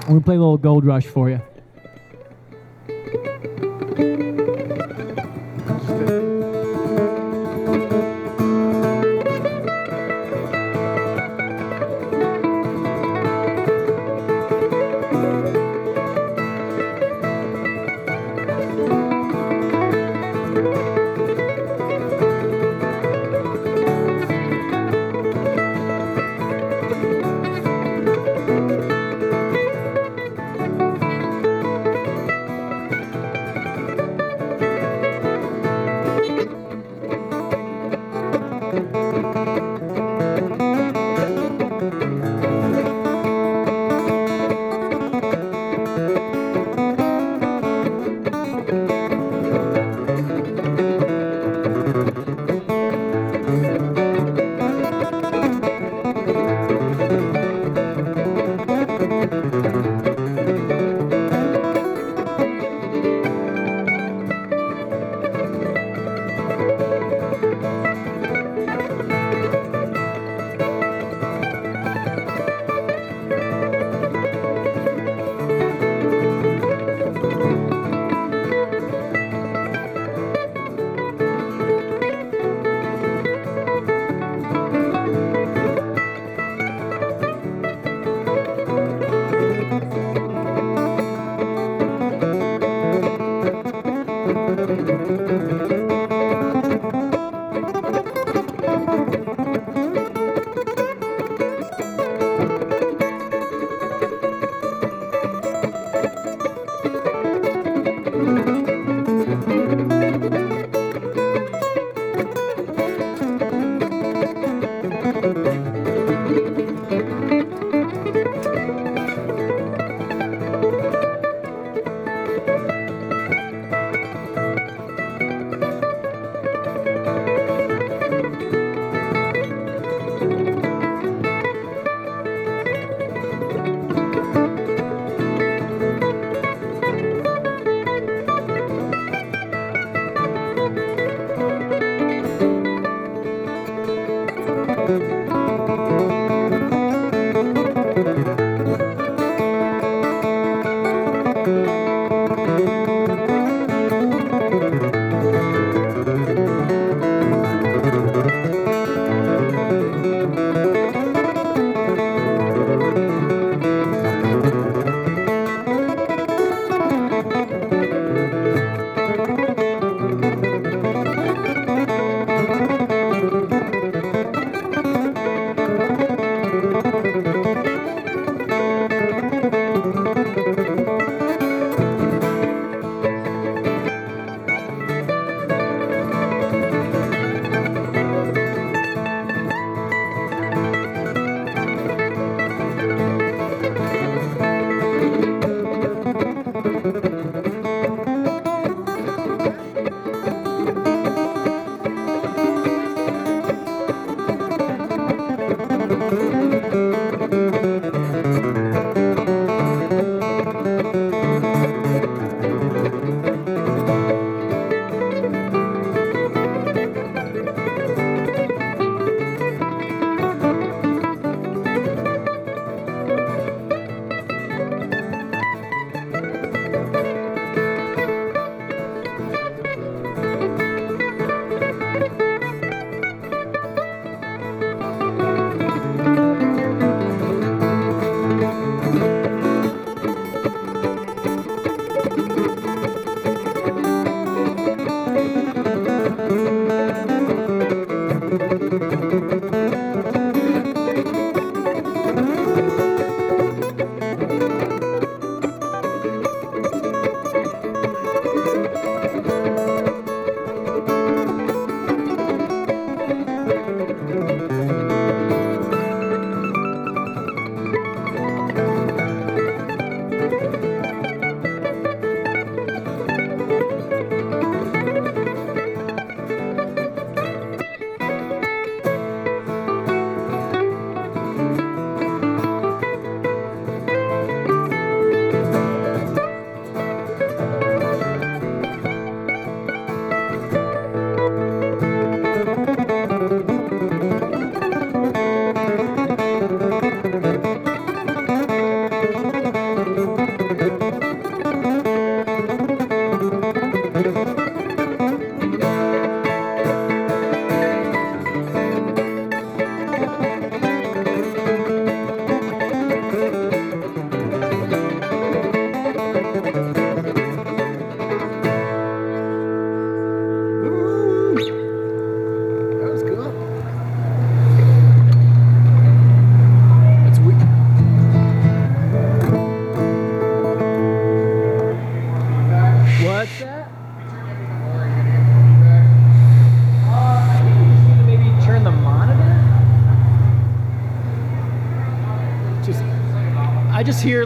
I'm going to play a little Gold Rush for you.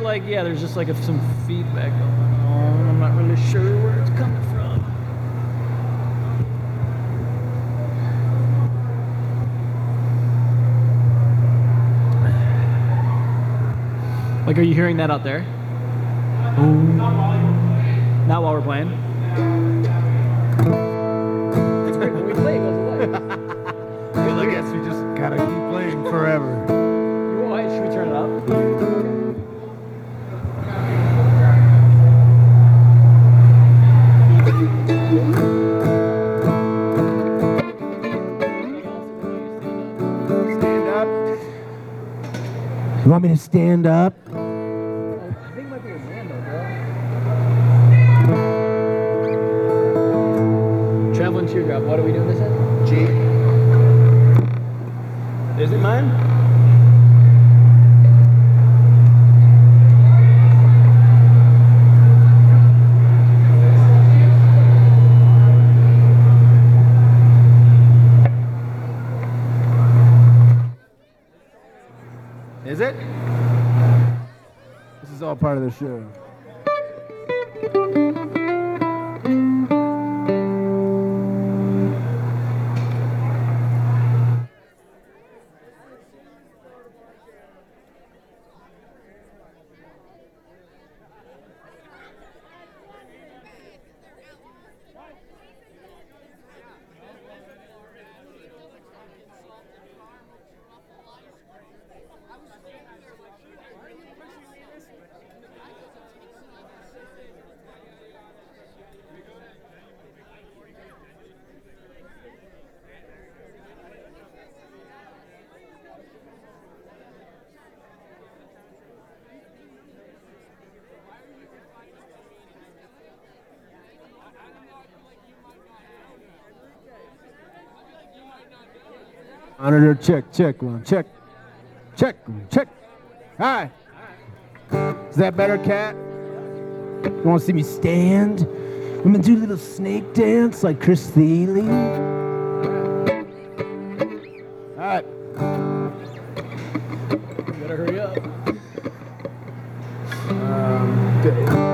like, yeah, there's just like some feedback going on. I'm not really sure where it's coming from. Like, are you hearing that out there? Not while we're playing. It's great when we play, it goes away. I guess we just gotta keep playing forever. Should we turn it up? Stand up. You want me to stand up? I think it might be Orlando, bro. Traveling Teardrop. What are we doing this in? G. Is it mine? Is it? This is all part of the show. Monitor check one, check. Hi. Is that better, Cat? You want to see me stand? I'm gonna do a little snake dance like Chris Thiele. All right. You better hurry up. Good.